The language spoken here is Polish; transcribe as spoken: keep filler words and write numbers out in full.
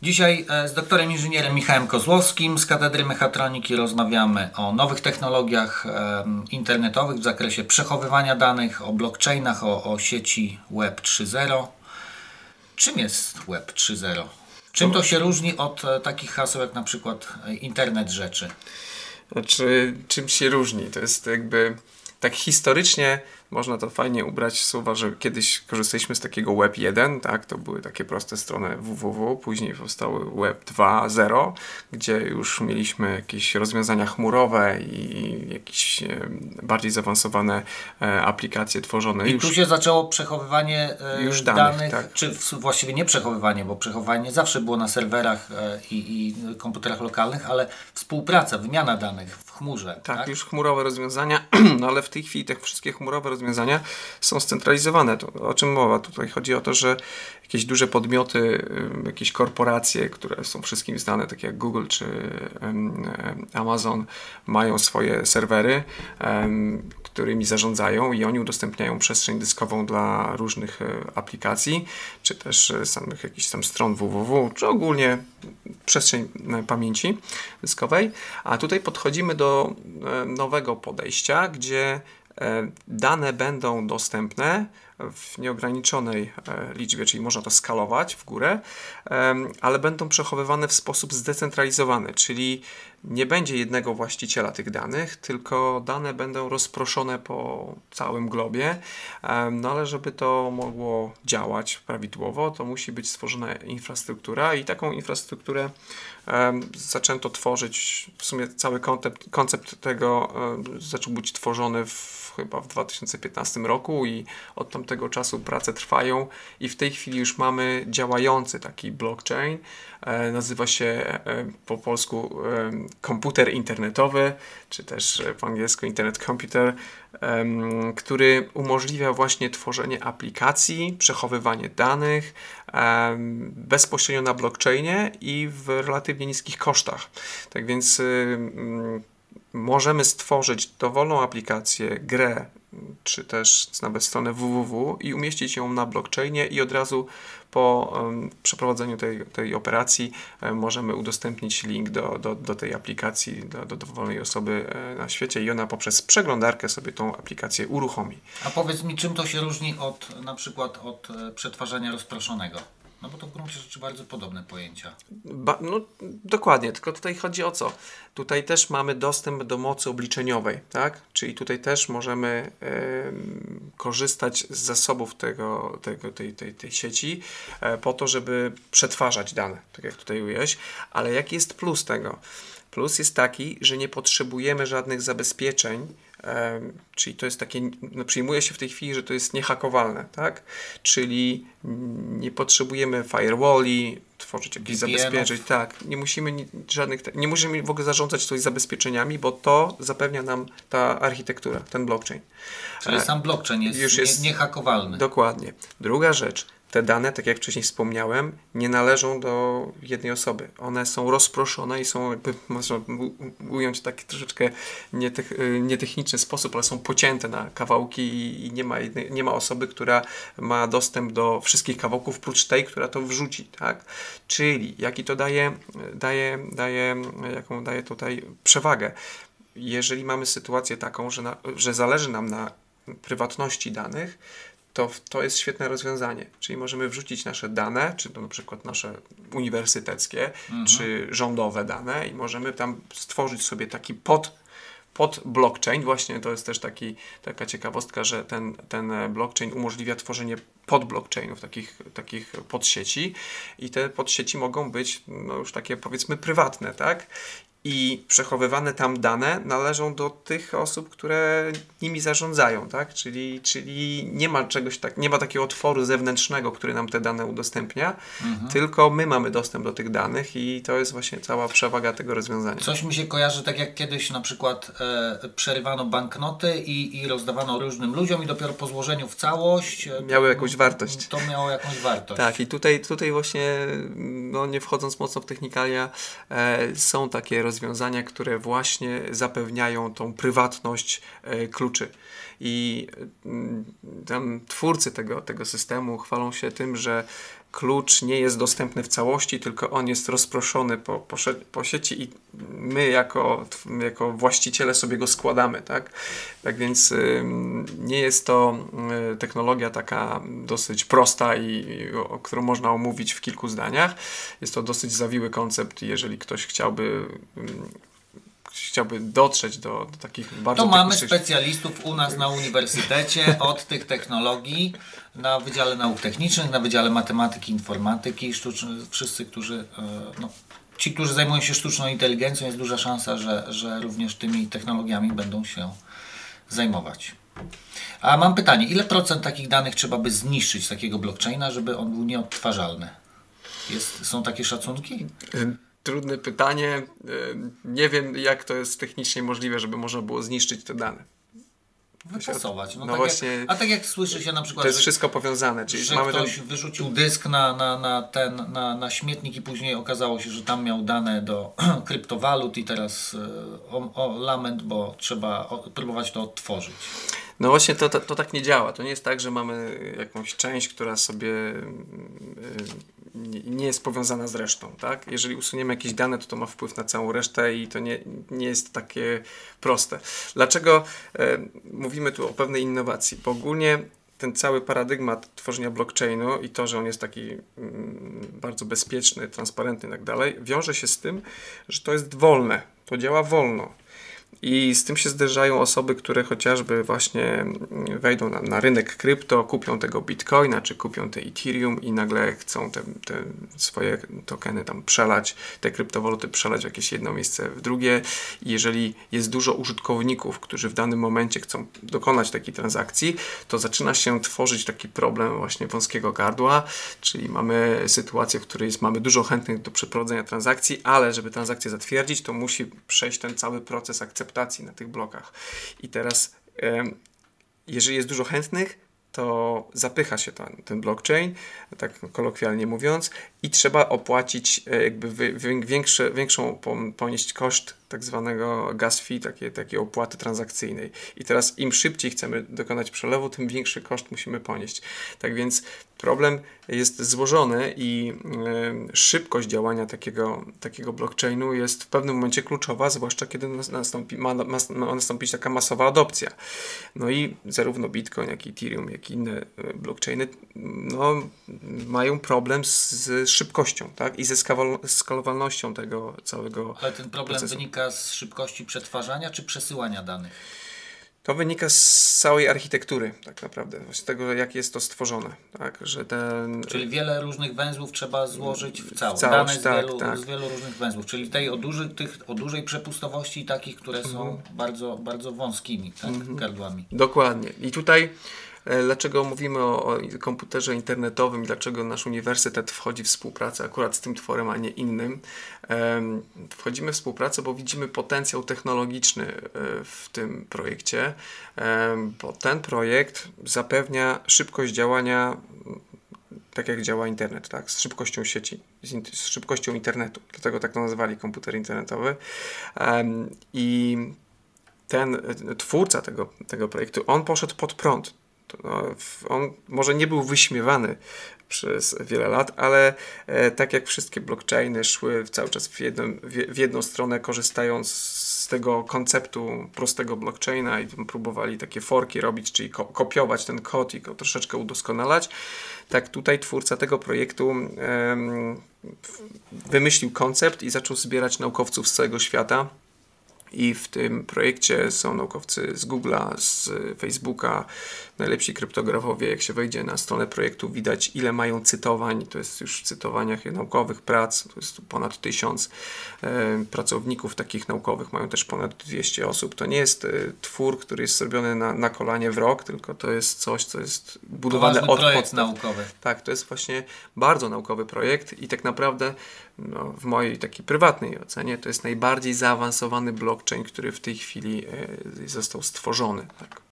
Dzisiaj z doktorem inżynierem Michałem Kozłowskim z Katedry Mechatroniki rozmawiamy o nowych technologiach internetowych w zakresie przechowywania danych, o blockchainach, o, o sieci Web trzy zero. Czym jest Web trzy zero? Czym to się różni od takich haseł jak na przykład Internet Rzeczy? Znaczy, czym się różni? To jest jakby tak historycznie można to fajnie ubrać w słowa, że kiedyś korzystaliśmy z takiego Web jeden, tak? To były takie proste strony www, później powstały Web dwa zero, gdzie już mieliśmy jakieś rozwiązania chmurowe i jakieś e, bardziej zaawansowane e, aplikacje tworzone. I już, tu się zaczęło przechowywanie e, już danych, danych, tak. czy w, właściwie nie przechowywanie, bo przechowywanie zawsze było na serwerach e, i, i komputerach lokalnych, ale współpraca, wymiana danych w chmurze. Tak, tak? już chmurowe rozwiązania, no ale w tej chwili te wszystkie chmurowe rozwiązania są scentralizowane. To, o czym mowa? Tutaj chodzi o to, że jakieś duże podmioty, jakieś korporacje, które są wszystkim znane, takie jak Google czy um, Amazon, mają swoje serwery, um, którymi zarządzają i oni udostępniają przestrzeń dyskową dla różnych aplikacji, czy też samych jakichś tam stron www, czy ogólnie przestrzeń pamięci dyskowej. A tutaj podchodzimy do nowego podejścia, gdzie dane będą dostępne w nieograniczonej liczbie, czyli można to skalować w górę, ale będą przechowywane w sposób zdecentralizowany, czyli nie będzie jednego właściciela tych danych, tylko dane będą rozproszone po całym globie, no ale żeby to mogło działać prawidłowo, to musi być stworzona infrastruktura i taką infrastrukturę zaczęto tworzyć, w sumie cały koncept, koncept tego zaczął być tworzony w chyba w dwa tysiące piętnastym roku i od tamtego czasu prace trwają i w tej chwili już mamy działający taki blockchain. E, nazywa się e, po polsku e, komputer internetowy, czy też po angielsku Internet Computer, e, który umożliwia właśnie tworzenie aplikacji, przechowywanie danych e, bezpośrednio na blockchainie i w relatywnie niskich kosztach. Tak więc e, możemy stworzyć dowolną aplikację, grę, czy też nawet stronę www i umieścić ją na blockchainie i od razu po um, przeprowadzeniu tej, tej operacji um, możemy udostępnić link do, do, do tej aplikacji do, do dowolnej osoby e, na świecie i ona poprzez przeglądarkę sobie tą aplikację uruchomi. A powiedz mi, czym to się różni od na przykład od e, przetwarzania rozproszonego? No bo to w gruncie rzeczy bardzo podobne pojęcia. Ba, no dokładnie, tylko tutaj chodzi o co? Tutaj też mamy dostęp do mocy obliczeniowej, tak? Czyli tutaj też możemy y, korzystać z zasobów tego, tego, tej, tej, tej sieci y, po to, żeby przetwarzać dane, tak jak tutaj ująłeś. Ale jaki jest plus tego? Plus jest taki, że nie potrzebujemy żadnych zabezpieczeń, Um, czyli to jest takie, no przyjmuje się w tej chwili, że to jest niehakowalne, tak? Czyli nie potrzebujemy firewalli, tworzyć jakichś zabezpieczeń, tak, nie musimy ni- żadnych, nie musimy w ogóle zarządzać tutaj zabezpieczeniami, bo to zapewnia nam ta architektura, ten blockchain. Czyli sam blockchain jest, Już jest nie, niehakowalny. Dokładnie. Druga rzecz, te dane, tak jak wcześniej wspomniałem, nie należą do jednej osoby. One są rozproszone i są, jakby można ująć tak troszeczkę nietech, nietechniczny sposób, ale są pocięte na kawałki i nie ma, jednej, nie ma osoby, która ma dostęp do wszystkich kawałków, prócz tej, która to wrzuci, tak? Czyli jaki to daje, daje, daje, jaką daje tutaj przewagę. Jeżeli mamy sytuację taką, że, na, że zależy nam na prywatności danych, to to jest świetne rozwiązanie. Czyli możemy wrzucić nasze dane, czy to na przykład nasze uniwersyteckie, mhm. czy rządowe dane i możemy tam stworzyć sobie taki pod, pod blockchain. Właśnie to jest też taki, taka ciekawostka, że ten, ten blockchain umożliwia tworzenie podblockchainów, takich, takich podsieci i te podsieci mogą być no już takie powiedzmy prywatne, tak? I przechowywane tam dane należą do tych osób, które nimi zarządzają, tak? Czyli, czyli nie ma czegoś tak, nie ma takiego otworu zewnętrznego, który nam te dane udostępnia, mhm. tylko my mamy dostęp do tych danych i to jest właśnie cała przewaga tego rozwiązania. Coś mi się kojarzy tak jak kiedyś na przykład e, przerywano banknoty i, i rozdawano różnym ludziom i dopiero po złożeniu w całość e, miały jakąś wartość. To miało jakąś wartość. Tak, i tutaj, tutaj właśnie, no nie wchodząc mocno w technikalia, e, są takie rozwiązania, które właśnie zapewniają tą prywatność e, kluczy. I tam twórcy tego, tego systemu chwalą się tym, że klucz nie jest dostępny w całości, tylko on jest rozproszony po, po, po sieci i my jako, jako właściciele sobie go składamy, tak? Tak więc y, nie jest to y, technologia taka dosyć prosta i, i o, którą można omówić w kilku zdaniach. Jest to dosyć zawiły koncept i jeżeli ktoś chciałby y, chciałby dotrzeć do, do takich bardzo To mamy technicznych... specjalistów u nas na uniwersytecie od tych technologii, na Wydziale Nauk Technicznych, na Wydziale Matematyki, Informatyki, sztuczny, wszyscy, którzy, no, ci, którzy zajmują się sztuczną inteligencją, jest duża szansa, że, że również tymi technologiami będą się zajmować. A mam pytanie, ile procent takich danych trzeba by zniszczyć z takiego blockchaina, żeby on był nieodtwarzalny? Jest, są takie szacunki? Trudne pytanie. Nie wiem, jak to jest technicznie możliwe, żeby można było zniszczyć te dane. Wypasować. No no tak właśnie, jak, a tak jak słyszy się na przykład, to jest że, wszystko powiązane. Czyli że mamy ktoś ten... wyrzucił dysk na, na, na, ten, na, na śmietnik i później okazało się, że tam miał dane do kryptowalut i teraz o, o lament, bo trzeba o, próbować to odtworzyć. No właśnie to, to, to tak nie działa. To nie jest tak, że mamy jakąś część, która sobie nie, nie jest powiązana z resztą. Tak? Jeżeli usuniemy jakieś dane, to to ma wpływ na całą resztę i to nie, nie jest takie proste. Dlaczego e, mówimy tu o pewnej innowacji? Bo ogólnie ten cały paradygmat tworzenia blockchainu i to, że on jest taki mm, bardzo bezpieczny, transparentny i tak dalej, wiąże się z tym, że to jest wolne. To działa wolno. I z tym się zderzają osoby, które chociażby właśnie wejdą na, na rynek krypto, kupią tego bitcoina, czy kupią te Ethereum i nagle chcą te, te swoje tokeny tam przelać, te kryptowaluty przelać w jakieś jedno miejsce w drugie. I jeżeli jest dużo użytkowników, którzy w danym momencie chcą dokonać takiej transakcji, to zaczyna się tworzyć taki problem właśnie wąskiego gardła, czyli mamy sytuację, w której jest, mamy dużo chętnych do przeprowadzenia transakcji, ale żeby transakcję zatwierdzić, to musi przejść ten cały proces akceptacji na tych blokach. I teraz, jeżeli jest dużo chętnych, to zapycha się ten, ten blockchain, tak kolokwialnie mówiąc, i trzeba opłacić jakby wy, wy, większe, większą ponieść koszt tak zwanego gas fee, takiej, takiej opłaty transakcyjnej. I teraz im szybciej chcemy dokonać przelewu, tym większy koszt musimy ponieść. Tak więc problem jest złożony i y, szybkość działania takiego, takiego blockchainu jest w pewnym momencie kluczowa, zwłaszcza kiedy nastąpi, ma, ma, ma nastąpić taka masowa adopcja. No i zarówno Bitcoin, jak i Ethereum, jak i inne blockchainy no, mają problem z, z szybkością, tak? I ze skalowalnością tego całego Ale ten problem procesu. wynika z szybkości przetwarzania czy przesyłania danych? To wynika z całej architektury tak naprawdę, z tego jak jest to stworzone. Tak? Że ten... Czyli wiele różnych węzłów trzeba złożyć w całość. W całość, Dane z, tak, wielu, tak. z wielu różnych węzłów. Czyli tej o, duży, tych, o dużej przepustowości i takich, które są Mhm. bardzo, bardzo wąskimi tak? Mhm. gardłami. Dokładnie. I tutaj dlaczego mówimy o, o komputerze internetowym, dlaczego nasz uniwersytet wchodzi w współpracę akurat z tym tworem, a nie innym. Um, wchodzimy w współpracę, bo widzimy potencjał technologiczny w tym projekcie, um, bo ten projekt zapewnia szybkość działania tak jak działa internet, tak? Z szybkością sieci, z, in- z szybkością internetu. Dlatego tak to nazwali komputer internetowy. Um, I ten twórca tego, tego projektu, on poszedł pod prąd. No, on może nie był wyśmiewany przez wiele lat, ale e, tak jak wszystkie blockchainy szły cały czas w, jedną, w, w jedną stronę, korzystając z tego konceptu prostego blockchaina i próbowali takie forki robić, czyli ko- kopiować ten kod i go troszeczkę udoskonalać, tak tutaj twórca tego projektu e, wymyślił koncept i zaczął zbierać naukowców z całego świata. I w tym projekcie są naukowcy z Google'a, z Facebooka, najlepsi kryptografowie. Jak się wejdzie na stronę projektu, widać ile mają cytowań. To jest już w cytowaniach naukowych prac. To jest ponad tysiąc e, pracowników takich naukowych. Mają też ponad dwieście osób. To nie jest e, twór, który jest zrobiony na, na kolanie w rok, tylko to jest coś, co jest budowane od projekt podstaw. naukowy. Tak, to jest właśnie bardzo naukowy projekt i tak naprawdę no, w mojej takiej prywatnej ocenie to jest najbardziej zaawansowany blockchain, który w tej chwili e, został stworzony. Tak.